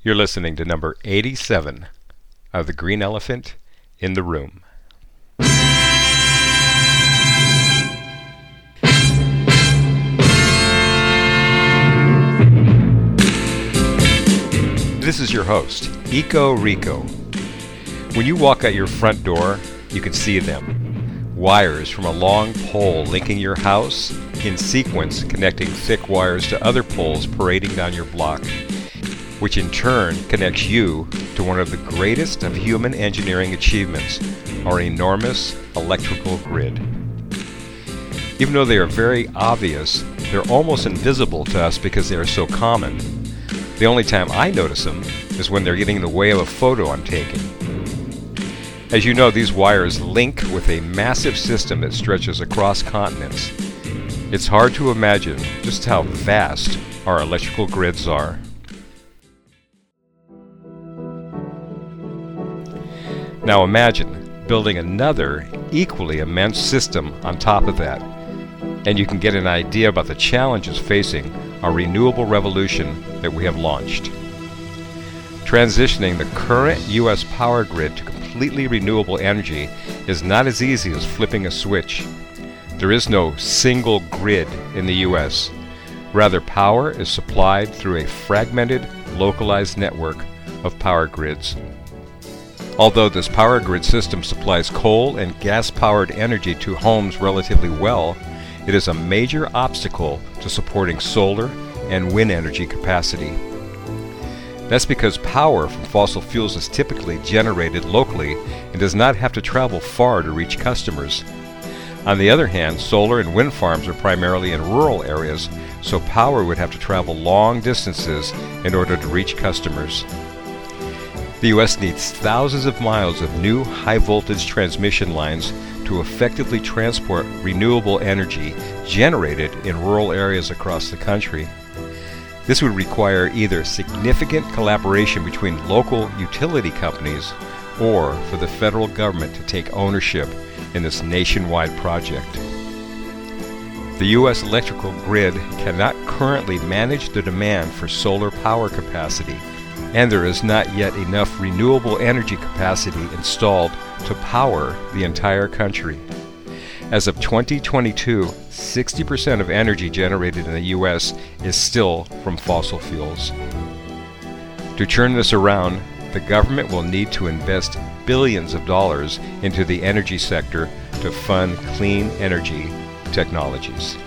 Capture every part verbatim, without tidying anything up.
You're listening to number eighty-seven of The Green Elephant in the Room. This is your host, Eco Rico. When you walk out your front door, you can see them. Wires from a long pole linking your house, in sequence connecting thick wires to other poles parading down your block, which in turn connects you to one of the greatest of human engineering achievements, our enormous electrical grid. Even though they are very obvious, they're almost invisible to us because they are so common. The only time I notice them is when they're getting in the way of a photo I'm taking. As you know, these wires link with a massive system that stretches across continents. It's hard to imagine just how vast our electrical grids are. Now imagine building another equally immense system on top of that, and you can get an idea about the challenges facing our renewable revolution that we have launched. Transitioning the current U S power grid to completely renewable energy is not as easy as flipping a switch. There is no single grid in the U S. Rather, power is supplied through a fragmented, localized network of power grids. Although this power grid system supplies coal and gas-powered energy to homes relatively well, it is a major obstacle to supporting solar and wind energy capacity. That's because power from fossil fuels is typically generated locally and does not have to travel far to reach customers. On the other hand, solar and wind farms are primarily in rural areas, so power would have to travel long distances in order to reach customers. The U S needs thousands of miles of new high-voltage transmission lines to effectively transport renewable energy generated in rural areas across the country. This would require either significant collaboration between local utility companies or for the federal government to take ownership in this nationwide project. The U S electrical grid cannot currently manage the demand for solar power capacity, and there is not yet enough renewable energy capacity installed to power the entire country. As of twenty twenty-two, sixty percent of energy generated in the U S is still from fossil fuels. To turn this around, the government will need to invest billions of dollars into the energy sector to fund clean energy technologies.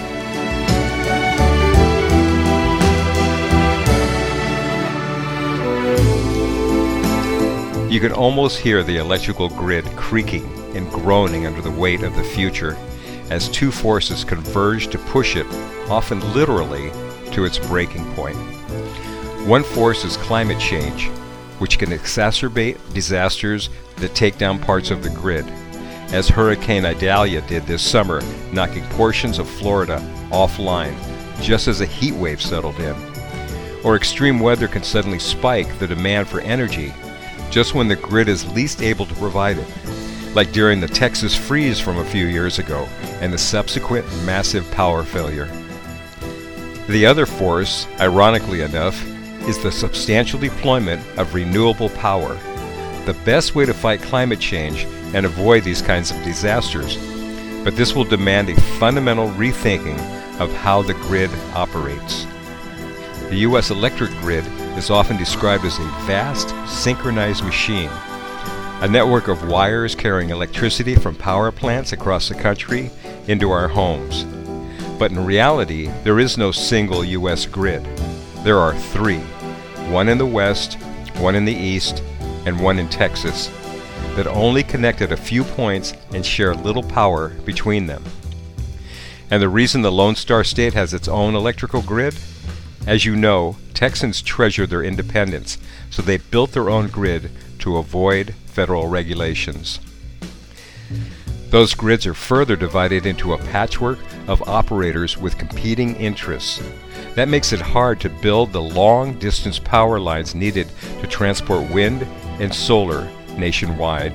You can almost hear the electrical grid creaking and groaning under the weight of the future as two forces converge to push it, often literally, to its breaking point. One force is climate change, which can exacerbate disasters that take down parts of the grid, as Hurricane Idalia did this summer, knocking portions of Florida offline just as a heat wave settled in. Or extreme weather can suddenly spike the demand for energy just when the grid is least able to provide it, like during the Texas freeze from a few years ago and the subsequent massive power failure. The other force, ironically enough, is the substantial deployment of renewable power, the best way to fight climate change and avoid these kinds of disasters. But this will demand a fundamental rethinking of how the grid operates. The U S electric grid is often described as a vast, synchronized machine, a network of wires carrying electricity from power plants across the country into our homes. But in reality, there is no single U S grid. There are three, one in the west, one in the east, and one in Texas, that only connect at a few points and share little power between them. And the reason the Lone Star State has its own electrical grid? As you know, Texans treasure their independence, so they built their own grid to avoid federal regulations. Those grids are further divided into a patchwork of operators with competing interests. That makes it hard to build the long-distance power lines needed to transport wind and solar nationwide.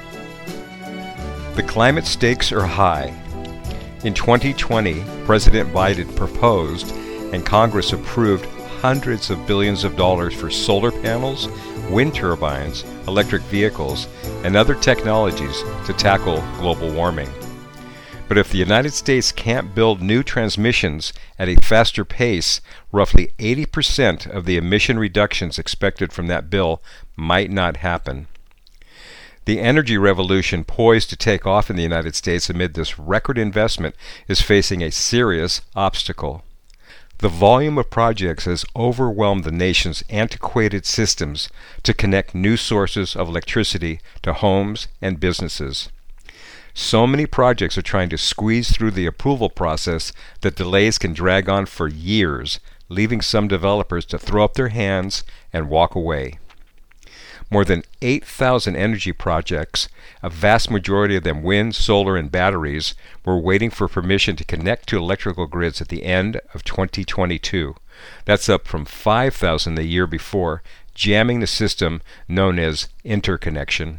The climate stakes are high. In twenty twenty, President Biden proposed and Congress approved hundreds of billions of dollars for solar panels, wind turbines, electric vehicles, and other technologies to tackle global warming. But if the United States can't build new transmissions at a faster pace, roughly eighty percent of the emission reductions expected from that bill might not happen. The energy revolution poised to take off in the United States amid this record investment is facing a serious obstacle. The volume of projects has overwhelmed the nation's antiquated systems to connect new sources of electricity to homes and businesses. So many projects are trying to squeeze through the approval process that delays can drag on for years, leaving some developers to throw up their hands and walk away. More than eight thousand energy projects, a vast majority of them wind, solar, and batteries, were waiting for permission to connect to electrical grids at the end of twenty twenty-two. That's up from five thousand the year before, jamming the system known as interconnection.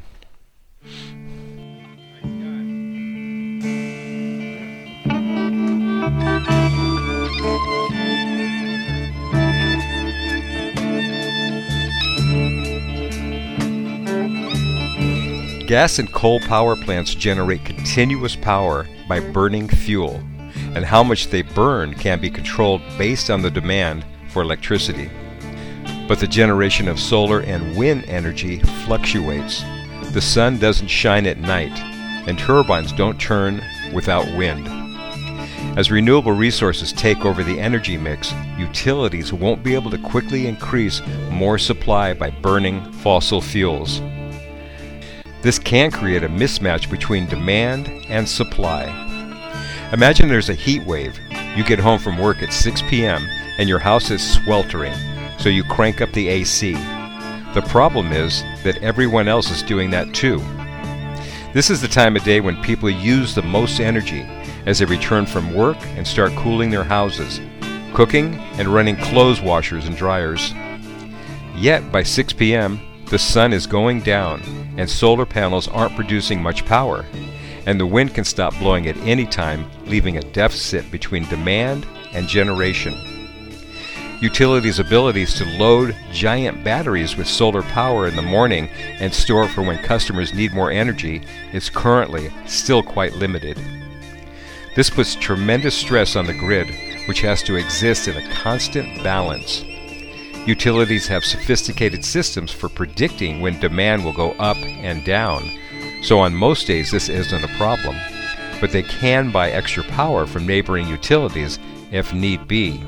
Gas and coal power plants generate continuous power by burning fuel, and how much they burn can be controlled based on the demand for electricity. But the generation of solar and wind energy fluctuates. The sun doesn't shine at night, and turbines don't turn without wind. As renewable resources take over the energy mix, utilities won't be able to quickly increase more supply by burning fossil fuels. This can create a mismatch between demand and supply. Imagine there's a heat wave. You get home from work at six p m and your house is sweltering, so you crank up the A C. The problem is that everyone else is doing that too. This is the time of day when people use the most energy as they return from work and start cooling their houses, cooking and running clothes washers and dryers. Yet by six p m the sun is going down and solar panels aren't producing much power, and the wind can stop blowing at any time, leaving a deficit between demand and generation. Utilities' abilities to load giant batteries with solar power in the morning and store for when customers need more energy is currently still quite limited. This puts tremendous stress on the grid, which has to exist in a constant balance. Utilities have sophisticated systems for predicting when demand will go up and down, so on most days this isn't a problem, but they can buy extra power from neighboring utilities if need be.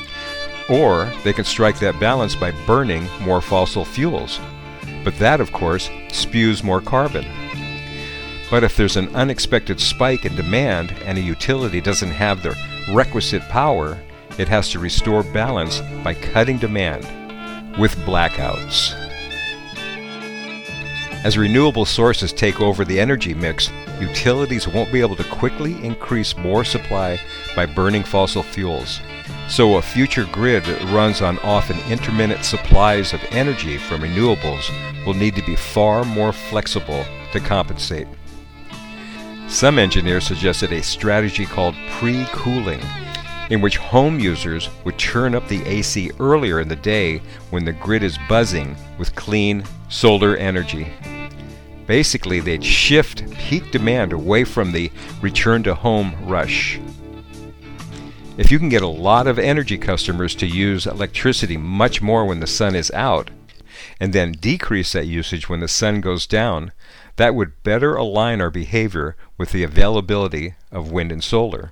Or they can strike that balance by burning more fossil fuels, but that of course spews more carbon. But if there's an unexpected spike in demand and a utility doesn't have the requisite power, it has to restore balance by cutting demand with blackouts. As renewable sources take over the energy mix, utilities won't be able to quickly increase more supply by burning fossil fuels. So a future grid that runs on often intermittent supplies of energy from renewables will need to be far more flexible to compensate. Some engineers suggested a strategy called pre-cooling, in which home users would turn up the A C earlier in the day when the grid is buzzing with clean solar energy. Basically, they'd shift peak demand away from the return-to-home rush. If you can get a lot of energy customers to use electricity much more when the sun is out, and then decrease that usage when the sun goes down, that would better align our behavior with the availability of wind and solar.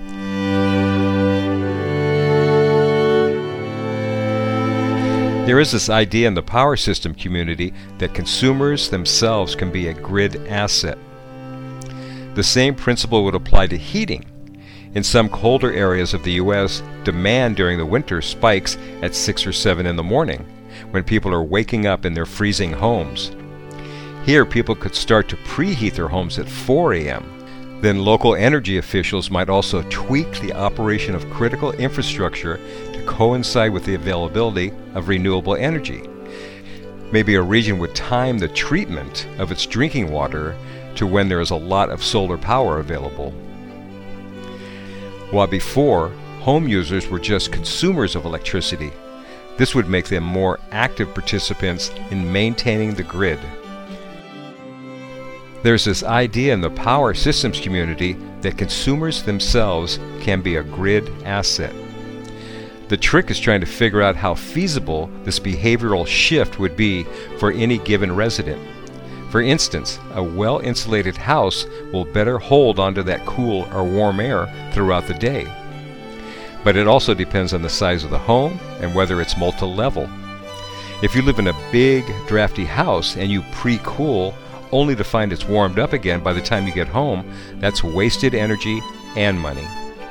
There is this idea in the power system community that consumers themselves can be a grid asset. The same principle would apply to heating. In some colder areas of the U S, demand during the winter spikes at six or seven in the morning, when people are waking up in their freezing homes. Here, people could start to preheat their homes at four a m Then local energy officials might also tweak the operation of critical infrastructure to coincide with the availability of renewable energy. Maybe a region would time the treatment of its drinking water to when there is a lot of solar power available. While before, home users were just consumers of electricity, This would make them more active participants in maintaining the grid. There's this idea in the power systems community that consumers themselves can be a grid asset. The trick is trying to figure out how feasible this behavioral shift would be for any given resident. For instance, a well-insulated house will better hold onto that cool or warm air throughout the day. But it also depends on the size of the home and whether it's multi-level. If you live in a big, drafty house and you pre-cool only to find it's warmed up again by the time you get home, that's wasted energy and money.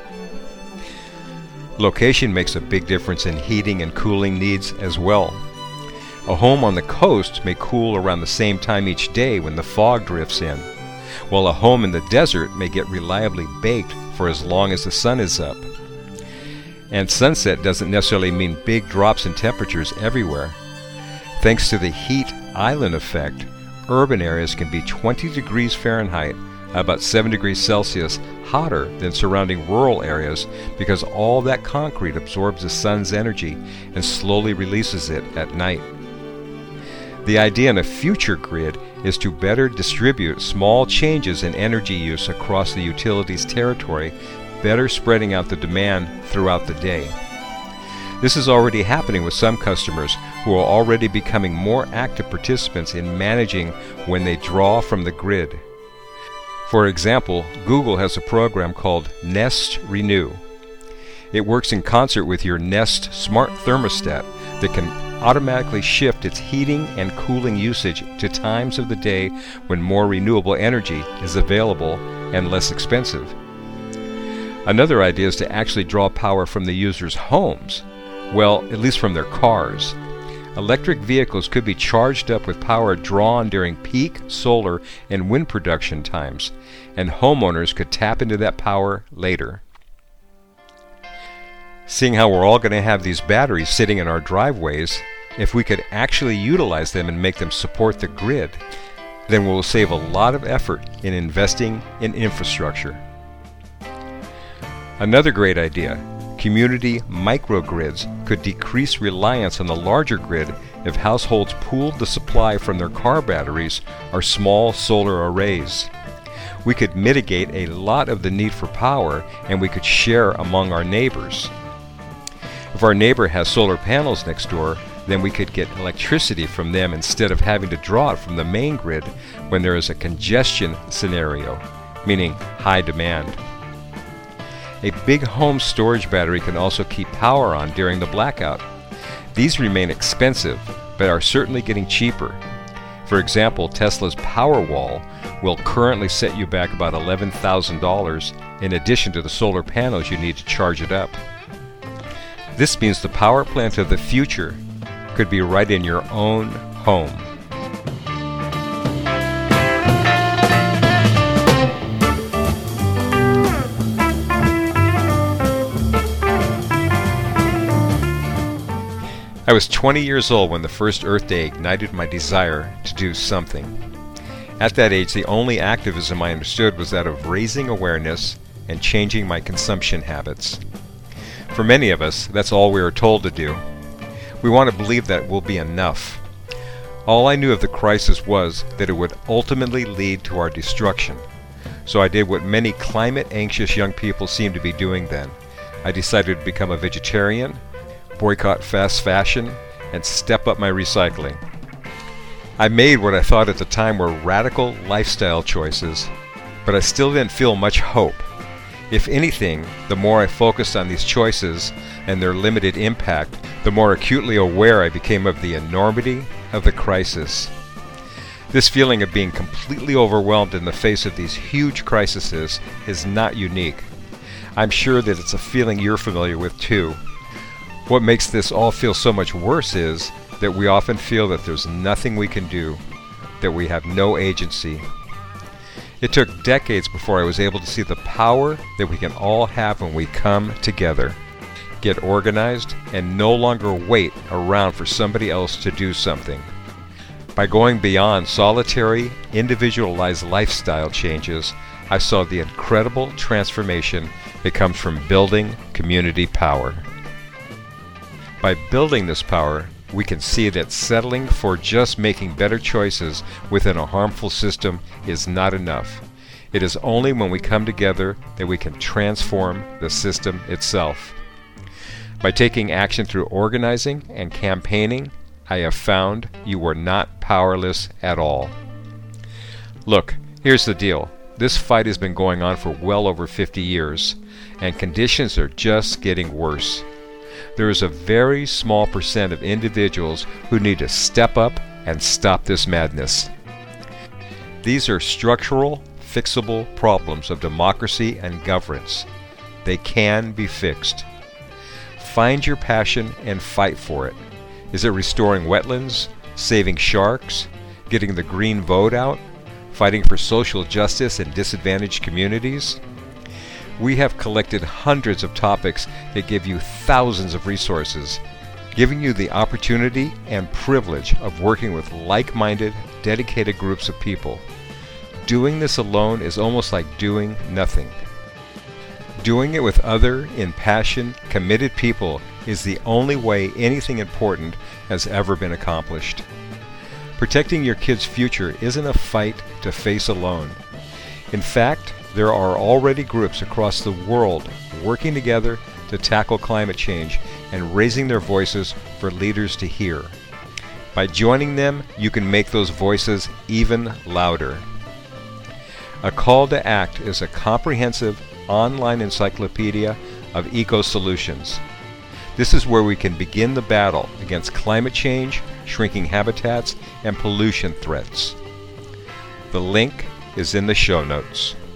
Location makes a big difference in heating and cooling needs as well. A home on the coast may cool around the same time each day when the fog drifts in, while a home in the desert may get reliably baked for as long as the sun is up. And sunset doesn't necessarily mean big drops in temperatures everywhere. Thanks to the heat island effect, urban areas can be twenty degrees Fahrenheit, about seven degrees Celsius, hotter than surrounding rural areas because all that concrete absorbs the sun's energy and slowly releases it at night. The idea in a future grid is to better distribute small changes in energy use across the utility's territory, better spreading out the demand throughout the day. This is already happening with some customers who are already becoming more active participants in managing when they draw from the grid. For example, Google has a program called Nest Renew. It works in concert with your Nest smart thermostat that can automatically shift its heating and cooling usage to times of the day when more renewable energy is available and less expensive. Another idea is to actually draw power from the user's homes. Well, at least from their cars. Electric vehicles could be charged up with power drawn during peak solar and wind production times, and homeowners could tap into that power later. Seeing how we're all going to have these batteries sitting in our driveways, if we could actually utilize them and make them support the grid, then we'll save a lot of effort in investing in infrastructure. Another great idea, community microgrids could decrease reliance on the larger grid if households pooled the supply from their car batteries or small solar arrays. We could mitigate a lot of the need for power, and we could share among our neighbors. If our neighbor has solar panels next door, then we could get electricity from them instead of having to draw it from the main grid when there is a congestion scenario, meaning high demand. A big home storage battery can also keep power on during the blackout. These remain expensive, but are certainly getting cheaper. For example, Tesla's Powerwall will currently set you back about eleven thousand dollars in addition to the solar panels you need to charge it up. This means the power plant of the future could be right in your own home. I was twenty years old when the first Earth Day ignited my desire to do something. At that age, the only activism I understood was that of raising awareness and changing my consumption habits. For many of us, that's all we are told to do. We want to believe that it will be enough. All I knew of the crisis was that it would ultimately lead to our destruction. So I did what many climate-anxious young people seem to be doing then. I decided to become a vegetarian, boycott fast fashion, and step up my recycling. I made what I thought at the time were radical lifestyle choices, but I still didn't feel much hope. If anything, the more I focused on these choices and their limited impact, the more acutely aware I became of the enormity of the crisis. This feeling of being completely overwhelmed in the face of these huge crises is not unique. I'm sure that it's a feeling you're familiar with too. What makes this all feel so much worse is that we often feel that there's nothing we can do, that we have no agency. It took decades before I was able to see the power that we can all have when we come together, get organized, and no longer wait around for somebody else to do something. By going beyond solitary, individualized lifestyle changes, I saw the incredible transformation that comes from building community power. By building this power, we can see that settling for just making better choices within a harmful system is not enough. It is only when we come together that we can transform the system itself. By taking action through organizing and campaigning, I have found you are not powerless at all. Look, here's the deal. This fight has been going on for well over fifty years, and conditions are just getting worse. There is a very small percent of individuals who need to step up and stop this madness. These are structural, fixable problems of democracy and governance. They can be fixed. Find your passion and fight for it. Is it restoring wetlands, saving sharks, getting the green vote out, fighting for social justice in disadvantaged communities? We have collected hundreds of topics that give you thousands of resources, giving you the opportunity and privilege of working with like-minded, dedicated groups of people. Doing this alone is almost like doing nothing. Doing it with other, impassioned, committed people is the only way anything important has ever been accomplished. Protecting your kids' future isn't a fight to face alone. In fact, there are already groups across the world working together to tackle climate change and raising their voices for leaders to hear. By joining them, you can make those voices even louder. A Call to Act is a comprehensive online encyclopedia of eco-solutions. This is where we can begin the battle against climate change, shrinking habitats, and pollution threats. The link is in the show notes.